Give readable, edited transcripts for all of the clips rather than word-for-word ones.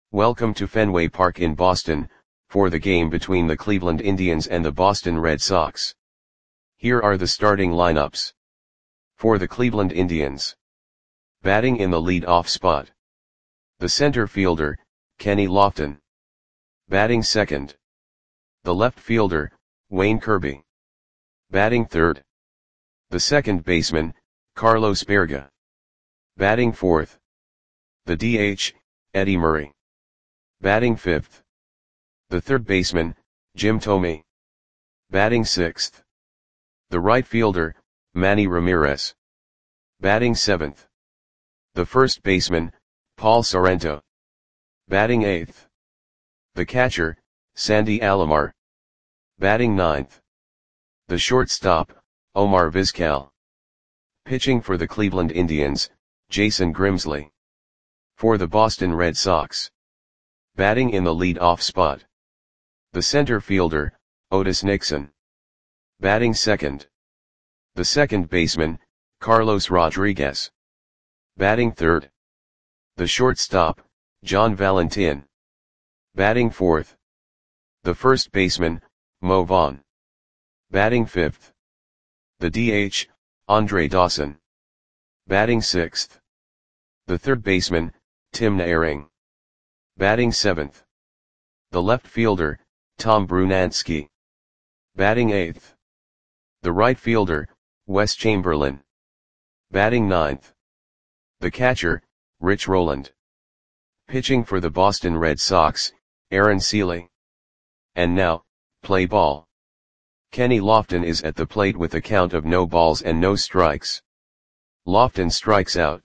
Welcome to Fenway Park in Boston, for the game between the Cleveland Indians and the Boston Red Sox. Here are the starting lineups. For the Cleveland Indians. Batting in the lead-off spot. The center fielder, Kenny Lofton. Batting second. The left fielder, Wayne Kirby. Batting third. The second baseman, Carlos Baerga. Batting fourth. The DH, Eddie Murray. Batting fifth. The third baseman, Jim Thome. Batting sixth. The right fielder, Manny Ramirez. Batting seventh. The first baseman, Paul Sorrento. Batting eighth. The catcher, Sandy Alomar. Batting ninth. The shortstop, Omar Vizquel. Pitching for the Cleveland Indians, Jason Grimsley. For the Boston Red Sox. Batting in the lead-off spot. The center fielder, Otis Nixon. Batting second. The second baseman, Carlos Rodriguez. Batting third. The shortstop, John Valentin. Batting fourth. The first baseman, Mo Vaughn. Batting fifth. The DH, Andre Dawson. Batting sixth. The third baseman, Tim Naehring. Batting seventh. The left fielder, Tom Brunansky. Batting eighth. The right fielder, Wes Chamberlain. Batting ninth. The catcher, Rich Rowland. Pitching for the Boston Red Sox, Aaron Sele. And now, play ball. Kenny Lofton is at the plate with a count of no balls and no strikes. Lofton strikes out.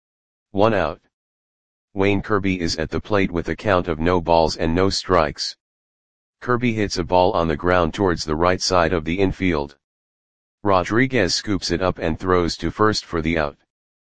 1 out. Wayne Kirby is at the plate with a count of no balls and no strikes. Kirby hits a ball on the ground towards the right side of the infield. Rodriguez scoops it up and throws to first for the out.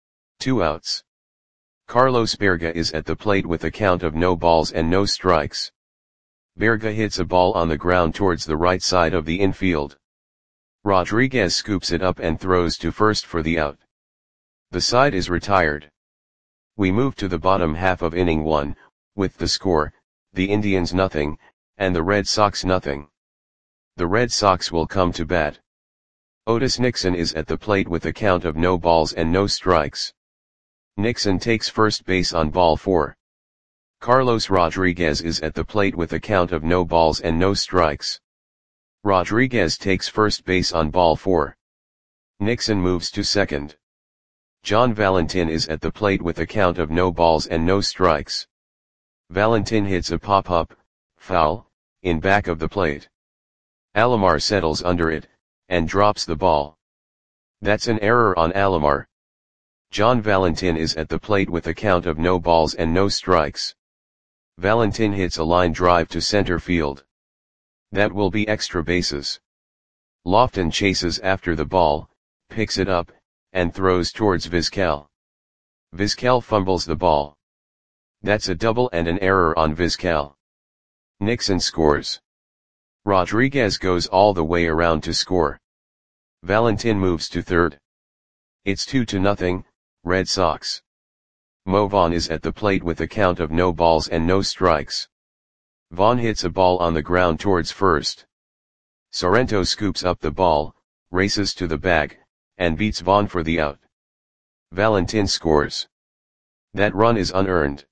2 outs. Carlos Baerga is at the plate with a count of no balls and no strikes. Baerga hits a ball on the ground towards the right side of the infield. Rodriguez scoops it up and throws to first for the out. The side is retired. We move to the bottom half of inning 1, with the score, the Indians nothing, and the Red Sox nothing. The Red Sox will come to bat. Otis Nixon is at the plate with a count of no balls and no strikes. Nixon takes first base on ball 4. Carlos Rodriguez is at the plate with a count of no balls and no strikes. Rodriguez takes first base on ball 4. Nixon moves to second. John Valentin is at the plate with a count of no balls and no strikes. Valentin hits a pop-up, foul, in back of the plate. Alomar settles under it, and drops the ball. That's an error on Alomar. John Valentin is at the plate with a count of no balls and no strikes. Valentin hits a line drive to center field. That will be extra bases. Lofton chases after the ball, picks it up, and throws towards Vizquel. Vizquel fumbles the ball. That's a double and an error on Vizquel. Nixon scores. Rodriguez goes all the way around to score. Valentin moves to third. It's 2-0, Red Sox. Mo Vaughn is at the plate with a count of no balls and no strikes. Vaughn hits a ball on the ground towards first. Sorrento scoops up the ball, races to the bag, and beats Vaughn for the out. Valentin scores. That run is unearned.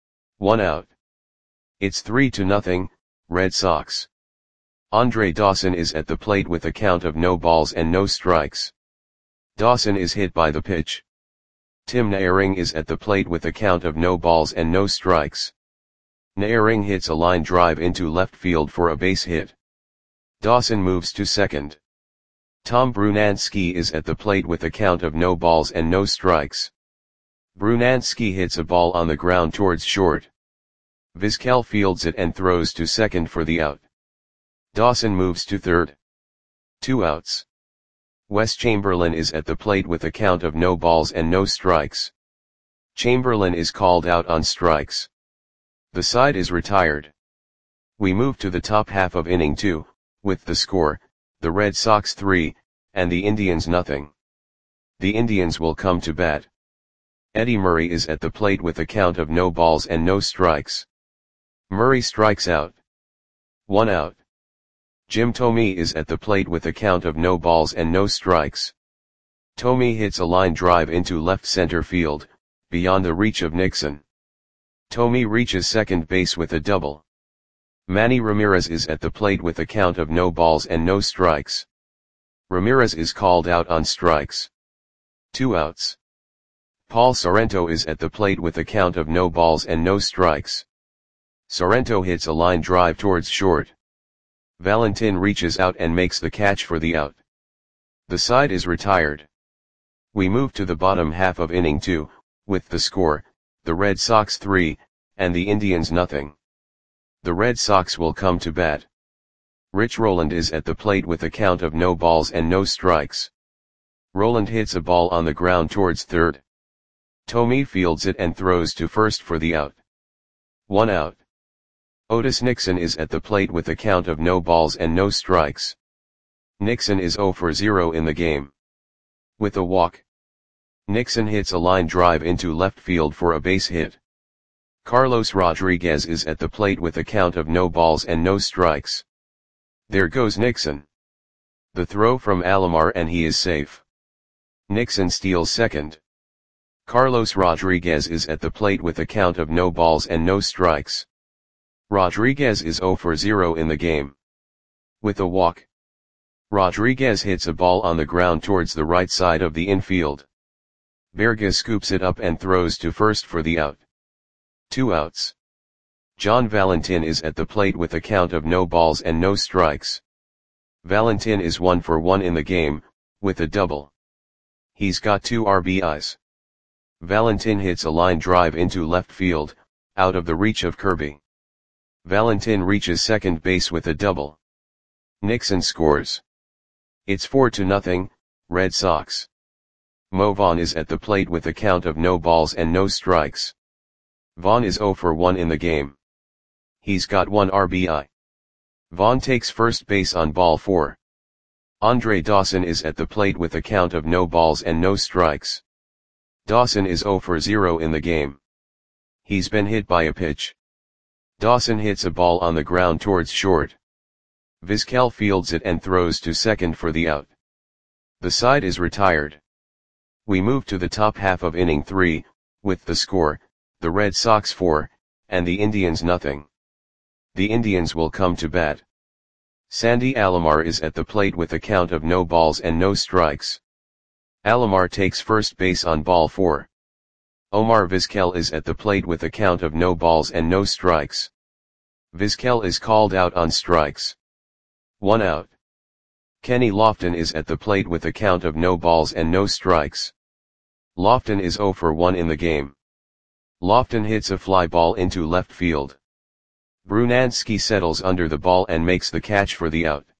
1 out. It's 3-0, Red Sox. Andre Dawson is at the plate with a count of no balls and no strikes. Dawson is hit by the pitch. Tim Naehring is at the plate with a count of no balls and no strikes. Naehring hits a line drive into left field for a base hit. Dawson moves to second. Tom Brunansky is at the plate with a count of no balls and no strikes. Brunansky hits a ball on the ground towards short. Vizquel fields it and throws to second for the out. Dawson moves to third. 2 outs. Wes Chamberlain is at the plate with a count of no balls and no strikes. Chamberlain is called out on strikes. The side is retired. We move to the top half of inning 2, with the score, the Red Sox 3, and the Indians nothing. The Indians will come to bat. Eddie Murray is at the plate with a count of no balls and no strikes. Murray strikes out. 1 out. Jim Thome is at the plate with a count of no balls and no strikes. Thome hits a line drive into left center field, beyond the reach of Nixon. Thome reaches second base with a double. Manny Ramirez is at the plate with a count of no balls and no strikes. Ramirez is called out on strikes. 2 outs. Paul Sorrento is at the plate with a count of no balls and no strikes. Sorrento hits a line drive towards short. Valentin reaches out and makes the catch for the out. The side is retired. We move to the bottom half of inning 2, with the score, the Red Sox 3, and the Indians nothing. The Red Sox will come to bat. Rich Rowland is at the plate with a count of no balls and no strikes. Rowland hits a ball on the ground towards third. Thome fields it and throws to first for the out. 1 out. Otis Nixon is at the plate with a count of no balls and no strikes. Nixon is 0 for 0 in the game. With a walk, Nixon hits a line drive into left field for a base hit. Carlos Rodriguez is at the plate with a count of no balls and no strikes. There goes Nixon. The throw from Alomar and he is safe. Nixon steals second. Carlos Rodriguez is at the plate with a count of no balls and no strikes. Rodriguez is 0 for 0 in the game. With a walk, Rodriguez hits a ball on the ground towards the right side of the infield. Berga scoops it up and throws to first for the out. 2 outs. John Valentin is at the plate with a count of no balls and no strikes. Valentin is 1 for 1 in the game, with a double. He's got 2 RBIs. Valentin hits a line drive into left field, out of the reach of Kirby. Valentin reaches second base with a double. Nixon scores. It's 4-0, Red Sox. Mo Vaughn is at the plate with a count of no balls and no strikes. Vaughn is 0 for 1 in the game. He's got 1 RBI. Vaughn takes first base on ball 4. Andre Dawson is at the plate with a count of no balls and no strikes. Dawson is 0 for 0 in the game. He's been hit by a pitch. Dawson hits a ball on the ground towards short. Vizquel fields it and throws to second for the out. The side is retired. We move to the top half of inning 3, with the score, the Red Sox 4, and the Indians nothing. The Indians will come to bat. Sandy Alomar is at the plate with a count of no balls and no strikes. Alomar takes first base on ball 4. Omar Vizquel is at the plate with a count of no balls and no strikes. Vizquel is called out on strikes. 1 out. Kenny Lofton is at the plate with a count of no balls and no strikes. Lofton is 0 for 1 in the game. Lofton hits a fly ball into left field. Brunansky settles under the ball and makes the catch for the out.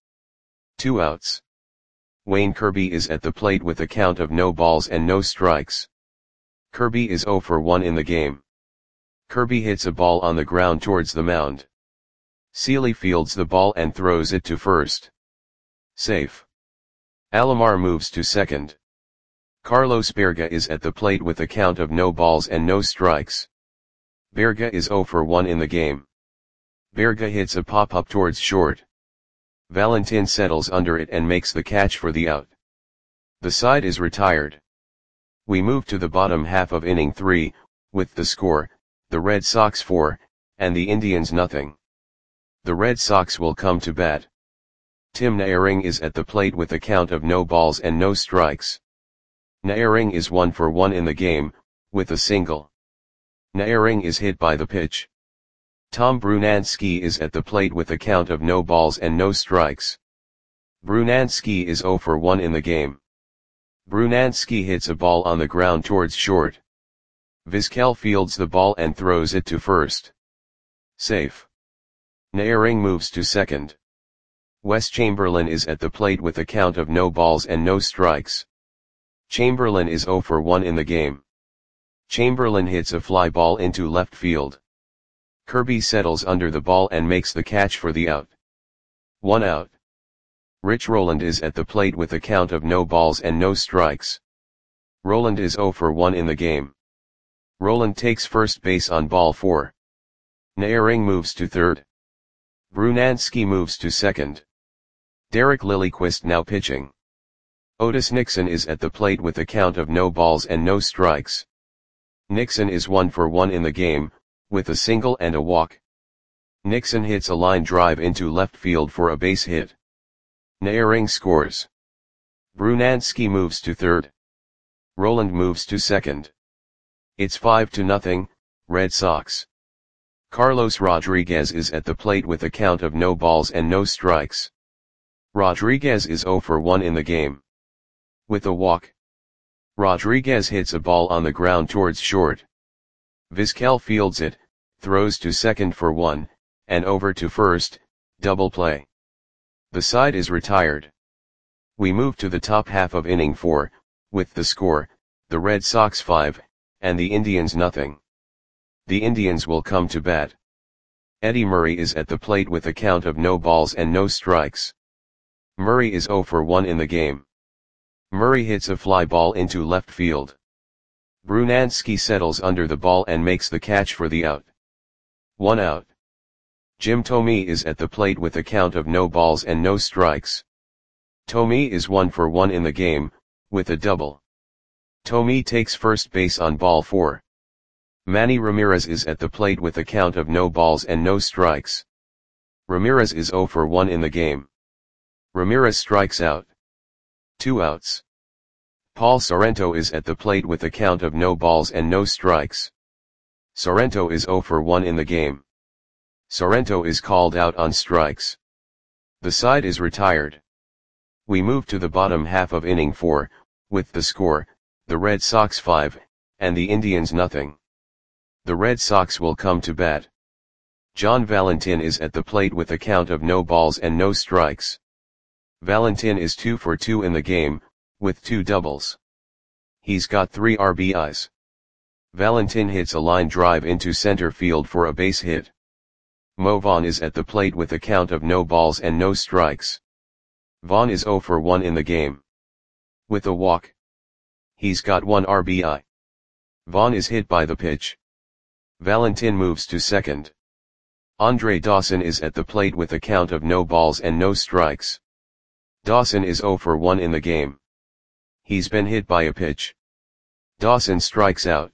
2 outs. Wayne Kirby is at the plate with a count of no balls and no strikes. Kirby is 0 for 1 in the game. Kirby hits a ball on the ground towards the mound. Seeley fields the ball and throws it to first. Safe. Alomar moves to second. Carlos Berga is at the plate with a count of no balls and no strikes. Berga is 0 for 1 in the game. Berga hits a pop-up towards short. Valentin settles under it and makes the catch for the out. The side is retired. We move to the bottom half of inning 3, with the score, the Red Sox 4, and the Indians nothing. The Red Sox will come to bat. Tim Naehring is at the plate with a count of no balls and no strikes. Naehring is 1 for 1 in the game, with a single. Naehring is hit by the pitch. Tom Brunansky is at the plate with a count of no balls and no strikes. Brunansky is 0 for 1 in the game. Brunansky hits a ball on the ground towards short. Vizquel fields the ball and throws it to first. Safe. Naehring moves to second. Wes Chamberlain is at the plate with a count of no balls and no strikes. Chamberlain is 0 for 1 in the game. Chamberlain hits a fly ball into left field. Kirby settles under the ball and makes the catch for the out. 1 out. Rich Rowland is at the plate with a count of no balls and no strikes. Rowland is 0 for 1 in the game. Rowland takes first base on ball 4. Naehring moves to third. Brunansky moves to second. Derek Lilliquist now pitching. Otis Nixon is at the plate with a count of no balls and no strikes. Nixon is 1 for 1 in the game, with a single and a walk. Nixon hits a line drive into left field for a base hit. Naehring scores. Brunansky moves to third. Roland moves to second. It's 5-0, Red Sox. Carlos Rodriguez is at the plate with a count of no balls and no strikes. Rodriguez is 0 for 1 in the game. With a walk. Rodriguez hits a ball on the ground towards short. Vizquel fields it, throws to second for 1, and over to first, double play. The side is retired. We move to the top half of inning 4, with the score, the Red Sox 5, and the Indians nothing. The Indians will come to bat. Eddie Murray is at the plate with a count of no balls and no strikes. Murray is 0 for 1 in the game. Murray hits a fly ball into left field. Brunansky settles under the ball and makes the catch for the out. 1 out. Jim Thome is at the plate with a count of no balls and no strikes. Thome is 1 for 1 in the game, with a double. Thome takes first base on ball 4. Manny Ramirez is at the plate with a count of no balls and no strikes. Ramirez is 0 for 1 in the game. Ramirez strikes out. 2 outs. Paul Sorrento is at the plate with a count of no balls and no strikes. Sorrento is 0 for 1 in the game. Sorrento is called out on strikes. The side is retired. We move to the bottom half of inning 4, with the score, the Red Sox 5, and the Indians nothing. The Red Sox will come to bat. John Valentin is at the plate with a count of no balls and no strikes. Valentin is 2 for 2 in the game, with 2 doubles. He's got 3 RBIs. Valentin hits a line drive into center field for a base hit. Mo Vaughn is at the plate with a count of no balls and no strikes. Vaughn is 0 for 1 in the game. With a walk. He's got 1 RBI. Vaughn is hit by the pitch. Valentin moves to second. Andre Dawson is at the plate with a count of no balls and no strikes. Dawson is 0 for 1 in the game. He's been hit by a pitch. Dawson strikes out.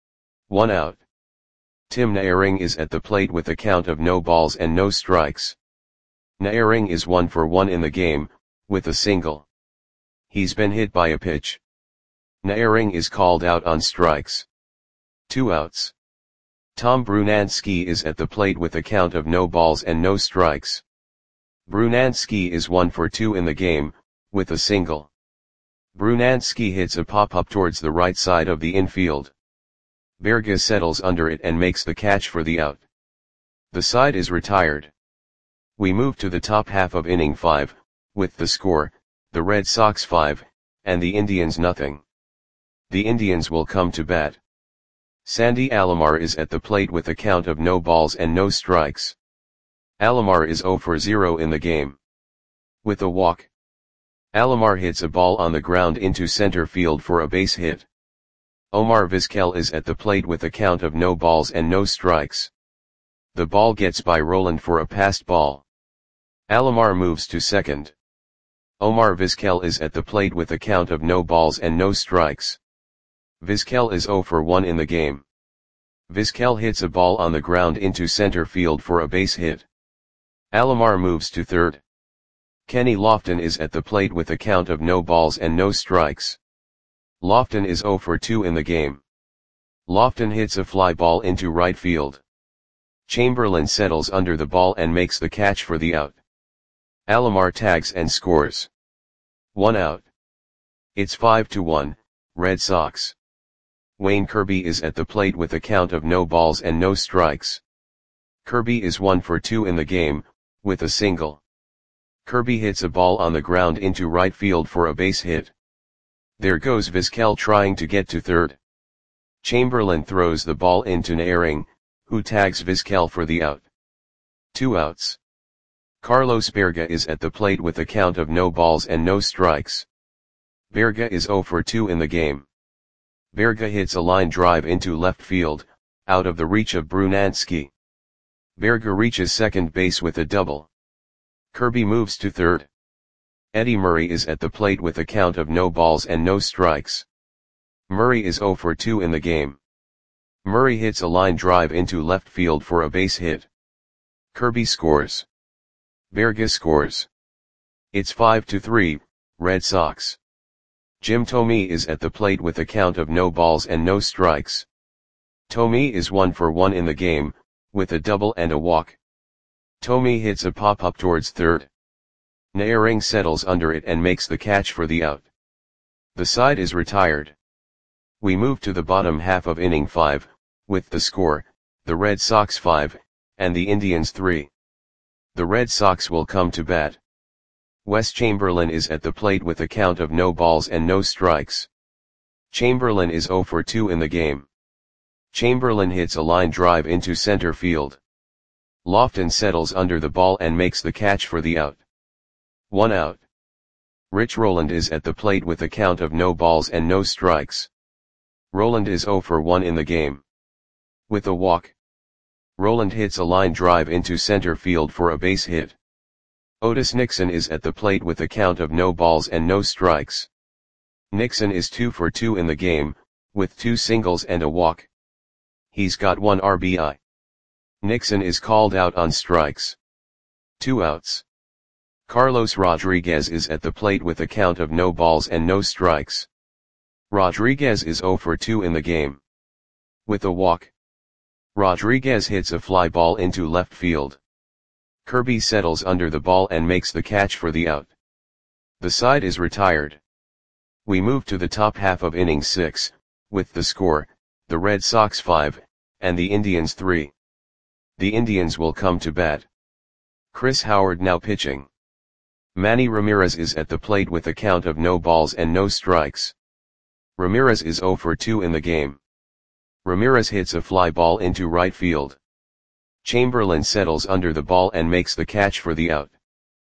1 out. Tim Naehring is at the plate with a count of no balls and no strikes. Naehring is 1 for 1 in the game, with a single. He's been hit by a pitch. Naehring is called out on strikes. 2 outs. Tom Brunansky is at the plate with a count of no balls and no strikes. Brunansky is 1 for 2 in the game, with a single. Brunansky hits a pop-up towards the right side of the infield. Berga settles under it and makes the catch for the out. The side is retired. We move to the top half of inning 5, with the score, the Red Sox 5, and the Indians nothing. The Indians will come to bat. Sandy Alomar is at the plate with a count of no balls and no strikes. Alomar is 0 for 0 in the game. With a walk. Alomar hits a ball on the ground into center field for a base hit. Omar Vizquel is at the plate with a count of no balls and no strikes. The ball gets by Roland for a passed ball. Alomar moves to second. Omar Vizquel is at the plate with a count of no balls and no strikes. Vizquel is 0 for 1 in the game. Vizquel hits a ball on the ground into center field for a base hit. Alomar moves to third. Kenny Lofton is at the plate with a count of no balls and no strikes. Lofton is 0 for 2 in the game. Lofton hits a fly ball into right field. Chamberlain settles under the ball and makes the catch for the out. Alomar tags and scores. 1 out. It's 5-1, Red Sox. Wayne Kirby is at the plate with a count of no balls and no strikes. Kirby is 1 for 2 in the game, with a single. Kirby hits a ball on the ground into right field for a base hit. There goes Vizquel trying to get to third. Chamberlain throws the ball into Naehring, who tags Vizquel for the out. 2 outs. Carlos Berga is at the plate with a count of no balls and no strikes. Berga is 0 for 2 in the game. Berga hits a line drive into left field, out of the reach of Brunansky. Berger reaches second base with a double. Kirby moves to third. Eddie Murray is at the plate with a count of no balls and no strikes. Murray is 0 for 2 in the game. Murray hits a line drive into left field for a base hit. Kirby scores. Berger scores. It's 5-3, Red Sox. Jim Thome is at the plate with a count of no balls and no strikes. Thome is 1 for 1 in the game, with a double and a walk. Thome hits a pop-up towards third. Naehring settles under it and makes the catch for the out. The side is retired. We move to the bottom half of inning 5, with the score, the Red Sox 5, and the Indians 3. The Red Sox will come to bat. Wes Chamberlain is at the plate with a count of no balls and no strikes. Chamberlain is 0 for 2 in the game. Chamberlain hits a line drive into center field. Lofton settles under the ball and makes the catch for the out. 1 out. Rich Rowland is at the plate with a count of no balls and no strikes. Rowland is 0 for 1 in the game. With a walk. Rowland hits a line drive into center field for a base hit. Otis Nixon is at the plate with a count of no balls and no strikes. Nixon is 2 for 2 in the game, with 2 singles and a walk. He's got 1 RBI. Nixon is called out on strikes. 2 outs. Carlos Rodriguez is at the plate with a count of no balls and no strikes. Rodriguez is 0 for 2 in the game. With a walk. Rodriguez hits a fly ball into left field. Kirby settles under the ball and makes the catch for the out. The side is retired. We move to the top half of inning 6, with the score, the Red Sox 5, and the Indians 3. The Indians will come to bat. Chris Howard now pitching. Manny Ramirez is at the plate with a count of no balls and no strikes. Ramirez is 0 for 2 in the game. Ramirez hits a fly ball into right field. Chamberlain settles under the ball and makes the catch for the out.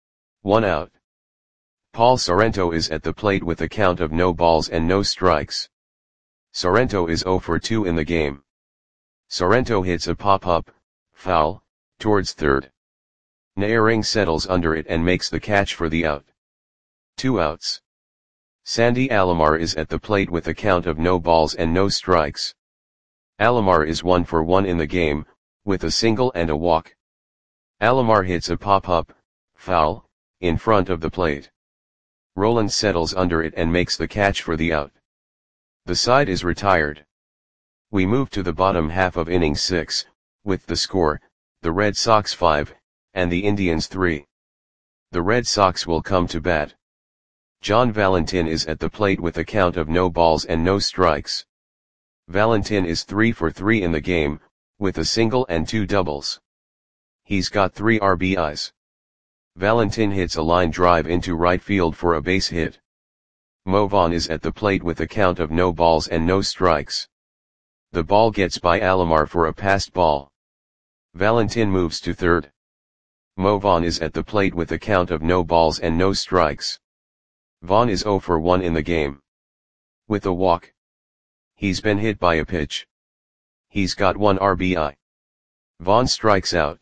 1 out. Paul Sorrento is at the plate with a count of no balls and no strikes. Sorrento is 0 for 2 in the game. Sorrento hits a pop-up, foul, towards third. Naehring settles under it and makes the catch for the out. 2 outs. Sandy Alomar is at the plate with a count of no balls and no strikes. Alomar is 1 for 1 in the game, with a single and a walk. Alomar hits a pop-up, foul, in front of the plate. Rowland settles under it and makes the catch for the out. The side is retired. We move to the bottom half of inning 6, with the score, the Red Sox 5, and the Indians 3. The Red Sox will come to bat. John Valentin is at the plate with a count of no balls and no strikes. Valentin is 3 for 3 in the game, with a single and 2 doubles. He's got 3 RBIs. Valentin hits a line drive into right field for a base hit. Mo Vaughn is at the plate with a count of no balls and no strikes. The ball gets by Alomar for a passed ball. Valentin moves to third. Mo Vaughn is at the plate with a count of no balls and no strikes. Vaughn is 0 for 1 in the game. With a walk. He's been hit by a pitch. He's got 1 RBI. Vaughn strikes out.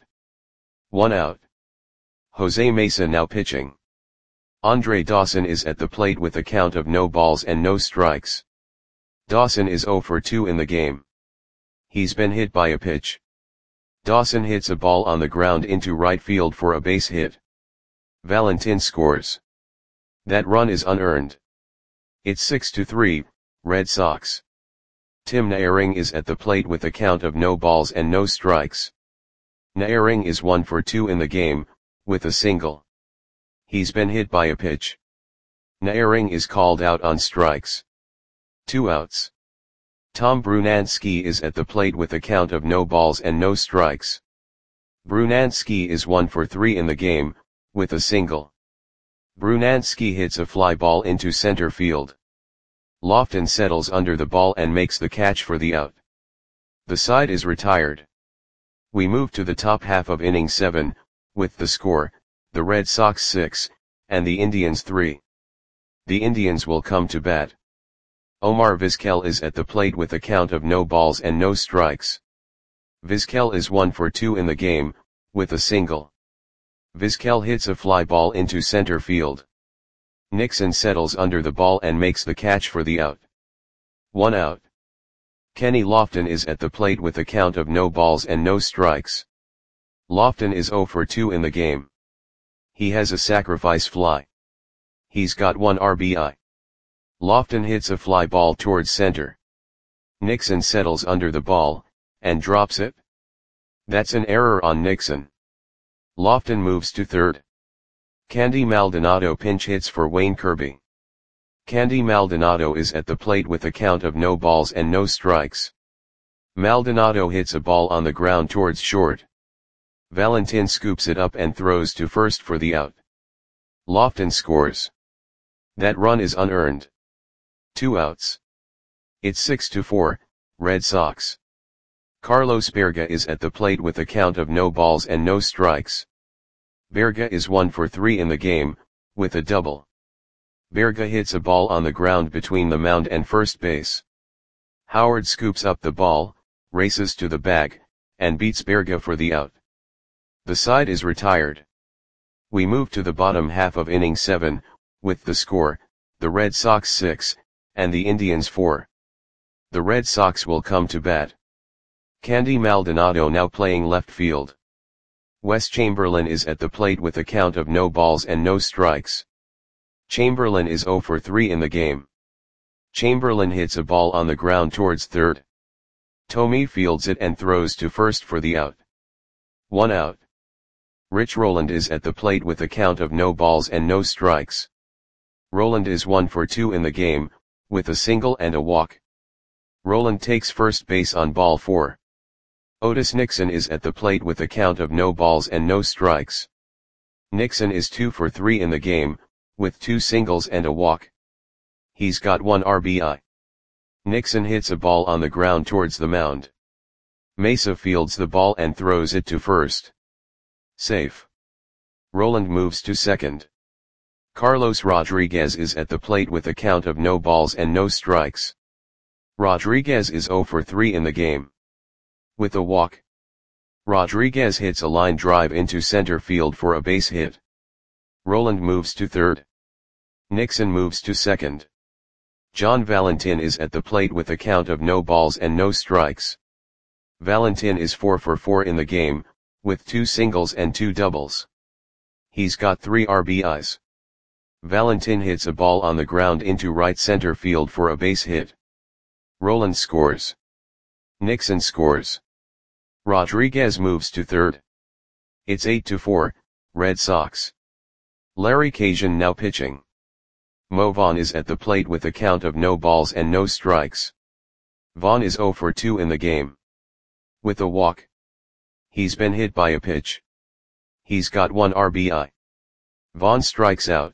1 out. Jose Mesa now pitching. Andre Dawson is at the plate with a count of no balls and no strikes. Dawson is 0 for 2 in the game. He's been hit by a pitch. Dawson hits a ball on the ground into right field for a base hit. Valentin scores. That run is unearned. It's 6-3, Red Sox. Tim Naehring is at the plate with a count of no balls and no strikes. Naehring is 1 for 2 in the game, with a single. He's been hit by a pitch. Naehring is called out on strikes. 2 outs. Tom Brunansky is at the plate with a count of no balls and no strikes. Brunansky is 1 for 3 in the game, with a single. Brunansky hits a fly ball into center field. Lofton settles under the ball and makes the catch for the out. The side is retired. We move to the top half of inning 7, with the score, the Red Sox 6, and the Indians 3. The Indians will come to bat. Omar Vizquel is at the plate with a count of no balls and no strikes. Vizquel is 1 for 2 in the game, with a single. Vizquel hits a fly ball into center field. Nixon settles under the ball and makes the catch for the out. 1 out. Kenny Lofton is at the plate with a count of no balls and no strikes. Lofton is 0 for 2 in the game. He has a sacrifice fly. He's got 1 RBI. Lofton hits a fly ball towards center. Nixon settles under the ball, and drops it. That's an error on Nixon. Lofton moves to third. Candy Maldonado pinch hits for Wayne Kirby. Candy Maldonado is at the plate with a count of no balls and no strikes. Maldonado hits a ball on the ground towards short. Valentin scoops it up and throws to first for the out. Lofton scores. That run is unearned. 2 outs. It's 6-4, Red Sox. Carlos Berga is at the plate with a count of no balls and no strikes. Berga is 1 for 3 in the game, with a double. Berga hits a ball on the ground between the mound and first base. Howard scoops up the ball, races to the bag, and beats Berga for the out. The side is retired. We move to the bottom half of inning 7, with the score, the Red Sox 6, and the Indians 4. The Red Sox will come to bat. Candy Maldonado now playing left field. Wes Chamberlain is at the plate with a count of no balls and no strikes. Chamberlain is 0 for 3 in the game. Chamberlain hits a ball on the ground towards third. Tomey fields it and throws to first for the out. 1 out. Rich Rowland is at the plate with a count of no balls and no strikes. Rowland is 1 for 2 in the game, with a single and a walk. Rowland takes first base on ball 4. Otis Nixon is at the plate with a count of no balls and no strikes. Nixon is 2 for 3 in the game, with 2 singles and a walk. He's got 1 RBI. Nixon hits a ball on the ground towards the mound. Mesa fields the ball and throws it to first. Safe. Rowland moves to second. Carlos Rodriguez is at the plate with a count of no balls and no strikes. Rodriguez is 0 for 3 in the game. With a walk. Rodriguez hits a line drive into center field for a base hit. Rowland moves to third. Nixon moves to second. John Valentin is at the plate with a count of no balls and no strikes. Valentin is 4 for 4 in the game, with 2 singles and 2 doubles. He's got 3 RBIs. Valentin hits a ball on the ground into right center field for a base hit. Rowland scores. Nixon scores. Rodriguez moves to third. It's 8-4, Red Sox. Larry Cajun now pitching. Mo Vaughn is at the plate with a count of no balls and no strikes. Vaughn is 0 for 2 in the game. With a walk. He's been hit by a pitch. He's got 1 RBI. Vaughn strikes out.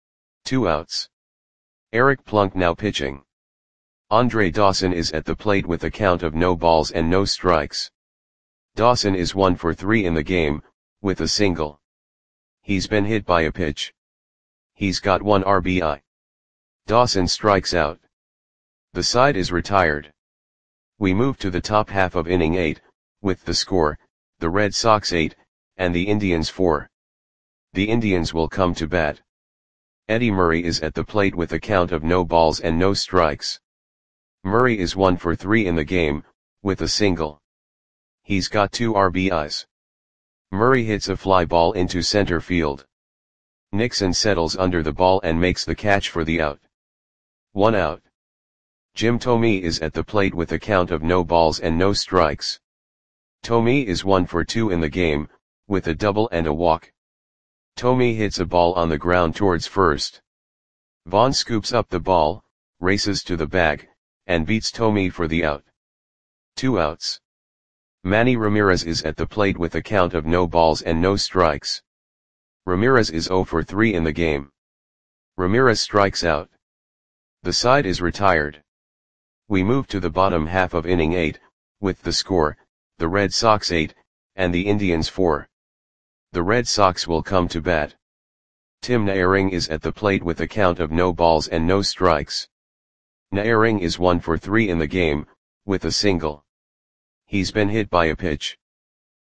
2 outs. Eric Plunk now pitching. Andre Dawson is at the plate with a count of no balls and no strikes. Dawson is 1 for 3 in the game, with a single. He's been hit by a pitch. He's got 1 RBI. Dawson strikes out. The side is retired. We move to the top half of inning 8, with the score, the Red Sox 8, and the Indians 4. The Indians will come to bat. Eddie Murray is at the plate with a count of no balls and no strikes. Murray is 1 for 3 in the game, with a single. He's got 2 RBIs. Murray hits a fly ball into center field. Nixon settles under the ball and makes the catch for the out. 1 out. Jim Thome is at the plate with a count of no balls and no strikes. Thome is 1 for 2 in the game, with a double and a walk. Thome hits a ball on the ground towards first. Vaughn scoops up the ball, races to the bag, and beats Thome for the out. 2 outs. Manny Ramirez is at the plate with a count of no balls and no strikes. Ramirez is 0 for 3 in the game. Ramirez strikes out. The side is retired. We move to the bottom half of inning 8, with the score, the Red Sox 8, and the Indians 4. The Red Sox will come to bat. Tim Naehring is at the plate with a count of no balls and no strikes. Naehring is 1 for 3 in the game, with a single. He's been hit by a pitch.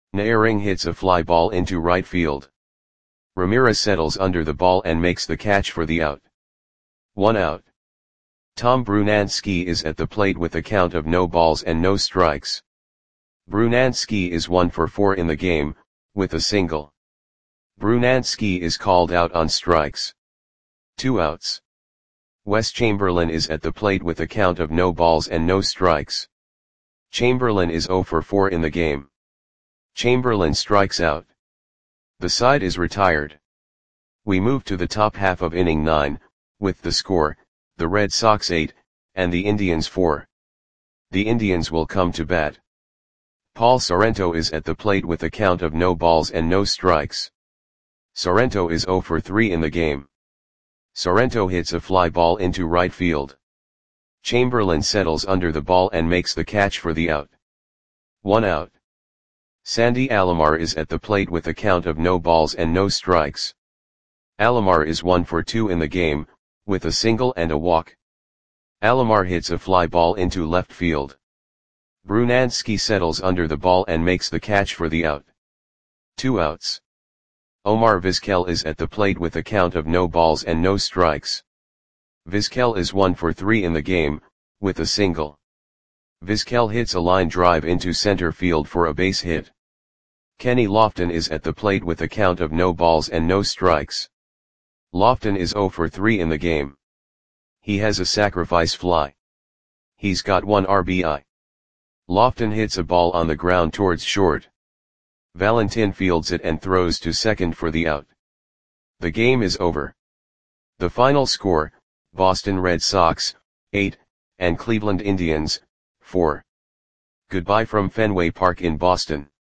Naehring hits a fly ball into right field. Ramirez settles under the ball and makes the catch for the out. 1 out. Tom Brunansky is at the plate with a count of no balls and no strikes. Brunansky is 1 for 4 in the game, with a single. Brunansky is called out on strikes. 2 outs. Wes Chamberlain is at the plate with a count of no balls and no strikes. Chamberlain is 0 for 4 in the game. Chamberlain strikes out. The side is retired. We move to the top half of inning 9, with the score, the Red Sox 8, and the Indians 4. The Indians will come to bat. Paul Sorrento is at the plate with a count of no balls and no strikes. Sorrento is 0 for 3 in the game. Sorrento hits a fly ball into right field. Chamberlain settles under the ball and makes the catch for the out. 1 out. Sandy Alomar is at the plate with a count of no balls and no strikes. Alomar is 1 for 2 in the game, with a single and a walk. Alomar hits a fly ball into left field. Brunansky settles under the ball and makes the catch for the out. 2 outs. Omar Vizquel is at the plate with a count of no balls and no strikes. Vizquel is 1 for 3 in the game, with a single. Vizquel hits a line drive into center field for a base hit. Kenny Lofton is at the plate with a count of no balls and no strikes. Lofton is 0 for 3 in the game. He has a sacrifice fly. He's got 1 RBI. Lofton hits a ball on the ground towards short. Valentin fields it and throws to second for the out. The game is over. The final score, Boston Red Sox, 8, and Cleveland Indians, 4. Goodbye from Fenway Park in Boston.